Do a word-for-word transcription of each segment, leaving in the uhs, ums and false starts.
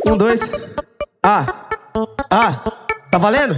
Um, dois. Ah, ah, tá valendo?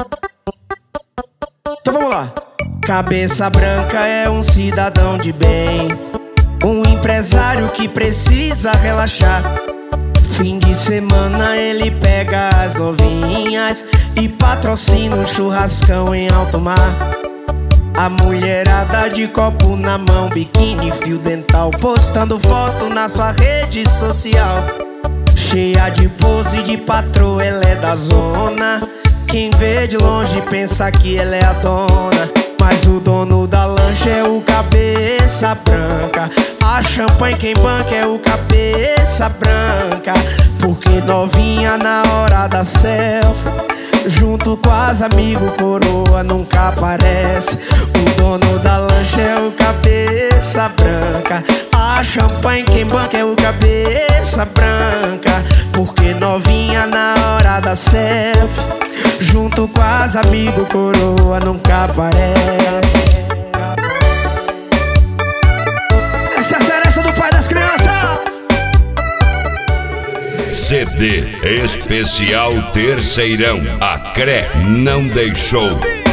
Então vamos lá. Cabeça branca é um cidadão de bem, um empresário que precisa relaxar. Fim de semana ele pega as novinhas e patrocina um churrascão em alto mar. A mulherada de copo na mão, biquíni, fio dental, postando foto na sua rede social. Cheia de pose de patroa, ela é da zona. Quem vê de longe pensa que ela é a dona, mas o dono da lancha é o cabeça branca. A champanhe quem banca é o cabeça branca. Porque novinha na hora da selfie, junto com as amigos, coroa nunca aparece. O dono da lancha é o cabeça branca. A champanhe quem banca é o cabeça branca. Porque novinha na hora da selfie, junto com as amigos, coroa nunca aparece. Essa é a seresta do pai das crianças. C D especial Terceirão, a C R E não deixou.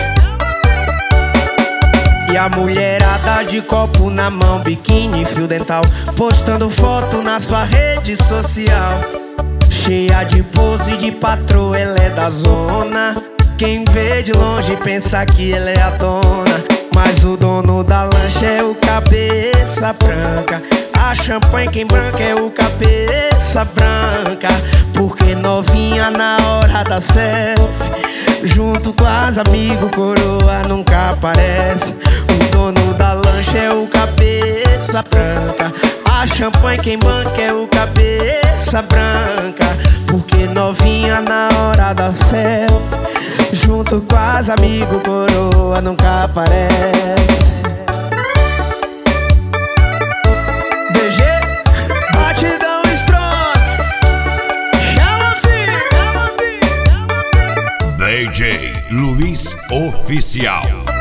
E a mulherada de copo na mão, biquíni, fio dental, postando foto na sua rede social. Cheia de pose de patroa, ela é da zona. Quem vê de longe pensa que ela é a dona, mas o dono da lancha é o cabeça branca. A champanhe quem branca é o cabeça branca. Porque novinha na hora da selfie, junto com as amigos, coroa nunca aparece. O dono da lancha é o cabeça branca. A champanhe quem banca é o cabeça branca. Porque novinha na hora da selfie, junto com as amigos, coroa nunca aparece. D G, batidão strong. Chama, filho. D J Luiz Oficial.